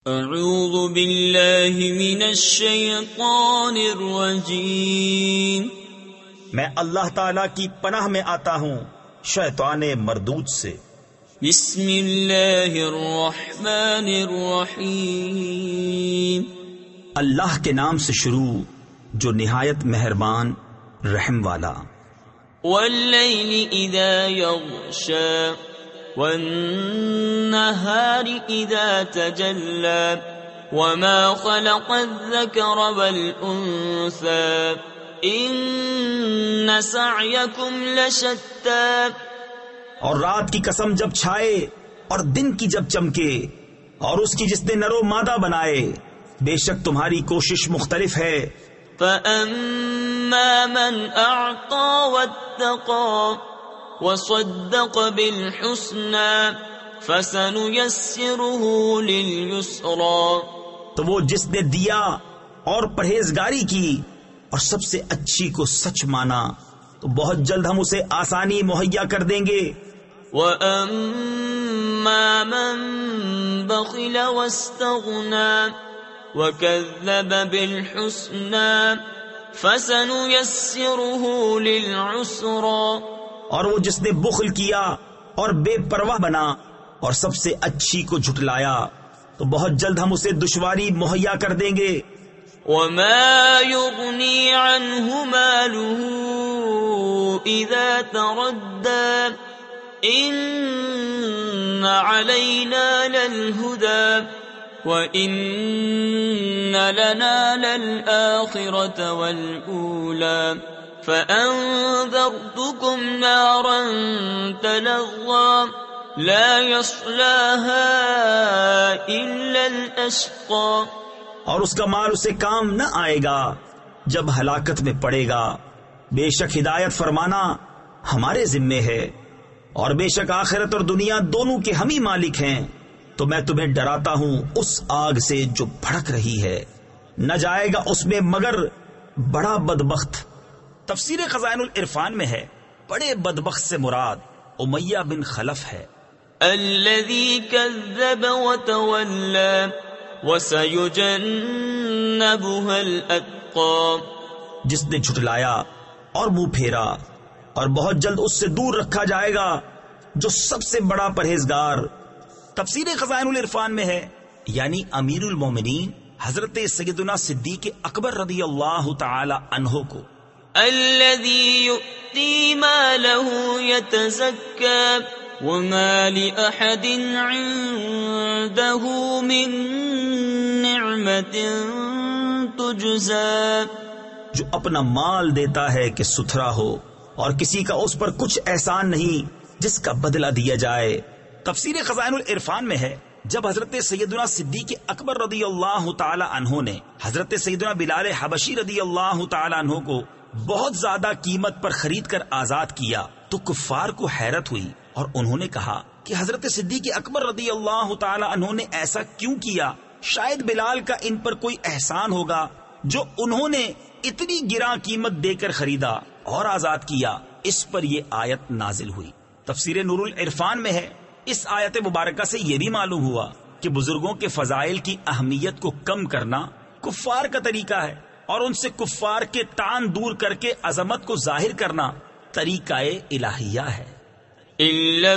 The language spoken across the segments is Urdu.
اعوذ باللہ من الشیطان الرجیم، میں اللہ تعالی کی پناہ میں آتا ہوں شیطان مردود سے۔ بسم اللہ الرحمن الرحیم، اللہ کے نام سے شروع جو نہایت مہربان رحم والا۔ واللیل اذا یغشا والنہار اذا تجلی وما خلق الذکر والانثى ان سعیکم لشتی۔ اور رات کی قسم جب چھائے اور دن کی جب چمکے، اور اس کی جس نے نر و مادہ بنائے، بے شک تمہاری کوشش مختلف ہے۔ فَأَمَّا مَنْ أَعْطَى وَاتَّقَى وَصَدَّقَ بِالْحُسْنَى فَسَنُيَسِّرُهُ لِلْيُسْرَى۔ تو وہ جس نے دیا اور پرہیزگاری کی اور سب سے اچھی کو سچ مانا، تو بہت جلد ہم اسے آسانی مہیا کر دیں گے۔ وَأَمَّا مَن بَخِلَ وَاسْتَغْنَى وَكَذَّبَ بِالْحُسْنَى فَسَنُيَسِّرُهُ لِلْعُسْرَى۔ اور وہ جس نے بخل کیا اور بے پرواہ بنا اور سب سے اچھی کو جھٹلایا، تو بہت جلد ہم اسے دشواری مہیا کر دیں گے۔ وَمَا يُغْنِي عَنْهُ مَالُهُ إِذَا تَرَدَّى إِنَّ عَلَيْنَا لَلْهُدَى وَإِنَّ لَنَا لَلْآخِرَةَ وَالْأُولَى فَأَنذَرْتُكُمْ نَارًا تَلَظَّى لَا يَصْلَاهَا إِلَّا الْأَشْقَى۔ اور اس کا مال اسے کام نہ آئے گا جب ہلاکت میں پڑے گا۔ بے شک ہدایت فرمانا ہمارے ذمے ہے، اور بے شک آخرت اور دنیا دونوں کے ہم ہی مالک ہیں۔ تو میں تمہیں ڈراتا ہوں اس آگ سے جو بھڑک رہی ہے، نہ جائے گا اس میں مگر بڑا بدبخت۔ تفسیر خزائن العرفان میں ہے بڑے بدبخت سے مراد امیہ بن خلف ہے۔ الذی کذب وتولی وَسَيُجَنَّبُهَا الْأَتْقَى۔ جس نے جھٹلایا اور منہ پھیرا، اور بہت جلد اس سے دور رکھا جائے گا جو سب سے بڑا پرہیزگار۔ تفسیر خزائن العرفان میں ہے یعنی امیر المومنین حضرت سیدنا صدیق اکبر رضی اللہ تعالی عنہ کو۔ الذی یؤتی مالہ یتزکی وما لأحد عنده من نعمت تجزى۔ جو اپنا مال دیتا ہے کہ ستھرا ہو، اور کسی کا اس پر کچھ احسان نہیں جس کا بدلہ دیا جائے۔ تفسیر خزائن العرفان میں ہے جب حضرت سیدنا صدیق اکبر رضی اللہ تعالی عنہ نے حضرت سیدنا بلال حبشی رضی اللہ تعالی عنہ کو بہت زیادہ قیمت پر خرید کر آزاد کیا، تو کفار کو حیرت ہوئی، اور انہوں نے کہا کہ حضرت صدیق اکبر رضی اللہ تعالی عنہ نے ایسا کیوں کیا؟ شاید بلال کا ان پر کوئی احسان ہوگا جو انہوں نے اتنی گراں قیمت دے کر خریدا اور آزاد کیا۔ اس پر یہ آیت نازل ہوئی۔ تفسیر نور العرفان میں ہے اس آیت مبارکہ سے یہ بھی معلوم ہوا کہ بزرگوں کے فضائل کی اہمیت کو کم کرنا کفار کا طریقہ ہے، اور ان سے کفار کے طعن دور کر کے عظمت کو ظاہر کرنا طریقہ الہیہ ہے۔ إِلَّا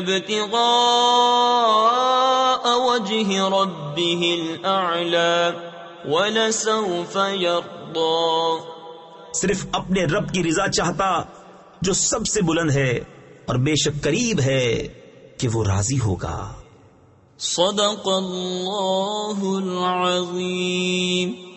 ابْتِغَاءَ وَجْهِ رَبِّهِ الْأَعْلَى وَلَسَوْفَ يَرْضَى۔ صرف اپنے رب کی رضا چاہتا جو سب سے بلند ہے، اور بے شک قریب ہے کہ وہ راضی ہوگا۔ صدق اللہ العظیم۔